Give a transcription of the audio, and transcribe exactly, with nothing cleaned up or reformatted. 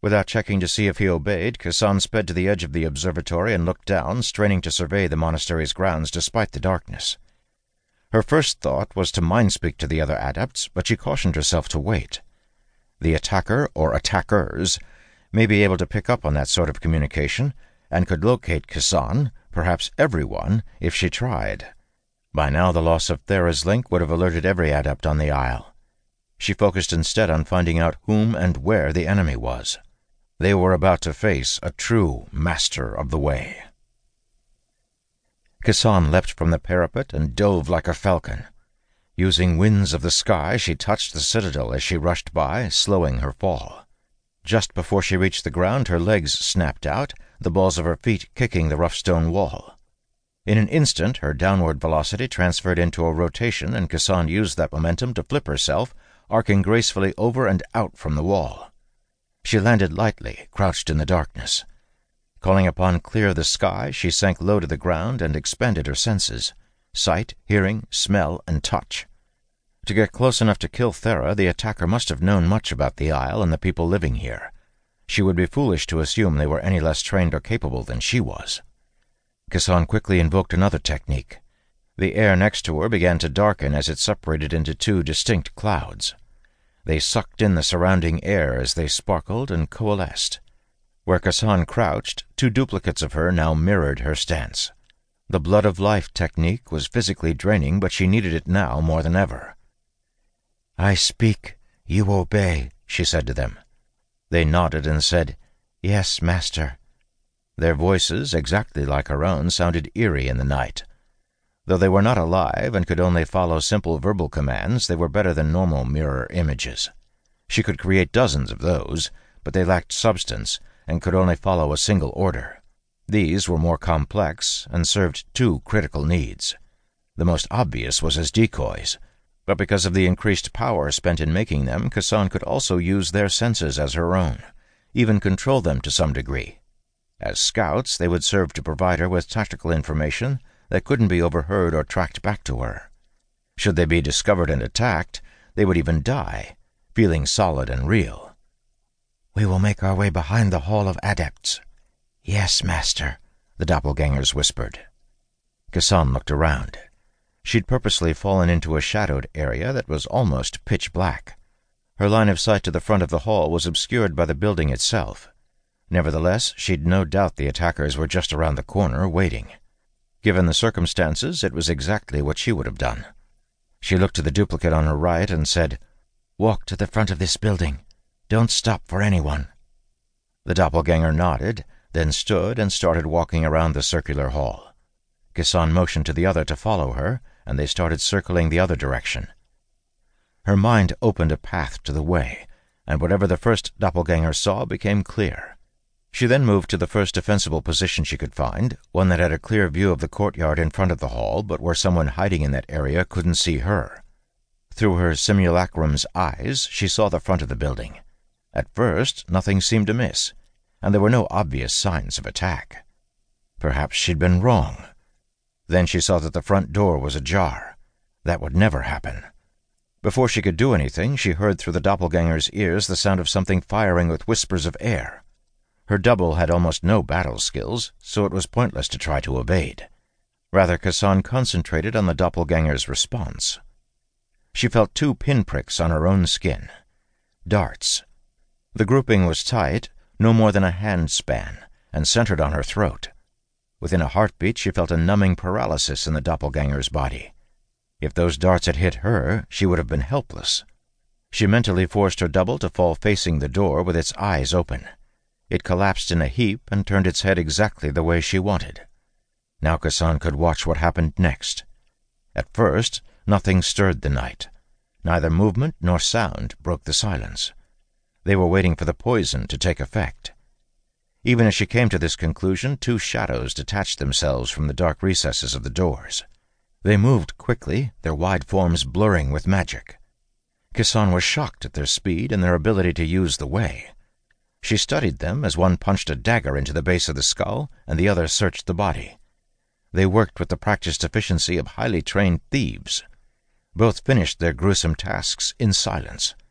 Without checking to see if he obeyed, Kassan sped to the edge of the observatory and looked down, straining to survey the monastery's grounds despite the darkness. Her first thought was to mind-speak to the other adepts, but she cautioned herself to wait. The attacker, or attackers, may be able to pick up on that sort of communication, and could locate Kassan, perhaps everyone, if she tried. By now the loss of Thera's link would have alerted every adept on the isle. She focused instead on finding out whom and where the enemy was. They were about to face a true master of the way. Kassan leapt from the parapet and dove like a falcon. Using winds of the sky, she touched the citadel as she rushed by, slowing her fall. Just before she reached the ground, her legs snapped out, the balls of her feet kicking the rough stone wall. In an instant, her downward velocity transferred into a rotation, and Kassan used that momentum to flip herself, arcing gracefully over and out from the wall. She landed lightly, crouched in the darkness. Calling upon clear of the sky, she sank low to the ground and expanded her senses: sight, hearing, smell, and touch. To get close enough to kill Thera, the attacker must have known much about the isle and the people living here. She would be foolish to assume they were any less trained or capable than she was. Kassan quickly invoked another technique. The air next to her began to darken as it separated into two distinct clouds. They sucked in the surrounding air as they sparkled and coalesced. Where Kassan crouched, two duplicates of her now mirrored her stance. The blood of life technique was physically draining, but she needed it now more than ever. "I speak, you obey," she said to them. They nodded and said, "Yes, master." Their voices, exactly like her own, sounded eerie in the night. Though they were not alive and could only follow simple verbal commands, they were better than normal mirror images. She could create dozens of those, but they lacked substance and could only follow a single order. These were more complex and served two critical needs. The most obvious was as decoys, but because of the increased power spent in making them, Kassan could also use their senses as her own, even control them to some degree. As scouts, they would serve to provide her with tactical information that couldn't be overheard or tracked back to her. Should they be discovered and attacked, they would even die, feeling solid and real. "We will make our way behind the Hall of Adepts." "Yes, master," the doppelgangers whispered. Kassan looked around. She'd purposely fallen into a shadowed area that was almost pitch black. Her line of sight to the front of the hall was obscured by the building itself. Nevertheless, she'd no doubt the attackers were just around the corner, waiting. Given the circumstances, it was exactly what she would have done. She looked to the duplicate on her right and said, "Walk to the front of this building. Don't stop for anyone." The doppelganger nodded, then stood and started walking around the circular hall. Kassan motioned to the other to follow her, and they started circling the other direction. Her mind opened a path to the way, and whatever the first doppelganger saw became clear. She then moved to the first defensible position she could find, one that had a clear view of the courtyard in front of the hall, but where someone hiding in that area couldn't see her. Through her simulacrum's eyes, she saw the front of the building. At first, nothing seemed amiss, and there were no obvious signs of attack. Perhaps she'd been wrong. Then she saw that the front door was ajar. That would never happen. Before she could do anything, she heard through the doppelganger's ears the sound of something firing with whispers of air. Her double had almost no battle skills, so it was pointless to try to evade. Rather, Kassan concentrated on the doppelganger's response. She felt two pinpricks on her own skin. Darts. The grouping was tight, no more than a hand span, and centered on her throat. Within a heartbeat, she felt a numbing paralysis in the doppelganger's body. If those darts had hit her, she would have been helpless. She mentally forced her double to fall facing the door with its eyes open. It collapsed in a heap and turned its head exactly the way she wanted. Now Kassan could watch what happened next. At first, nothing stirred the night. Neither movement nor sound broke the silence. They were waiting for the poison to take effect. Even as she came to this conclusion, two shadows detached themselves from the dark recesses of the doors. They moved quickly, their wide forms blurring with magic. Kassan was shocked at their speed and their ability to use the way. She studied them as one punched a dagger into the base of the skull and the other searched the body. They worked with the practiced efficiency of highly trained thieves. Both finished their gruesome tasks in silence.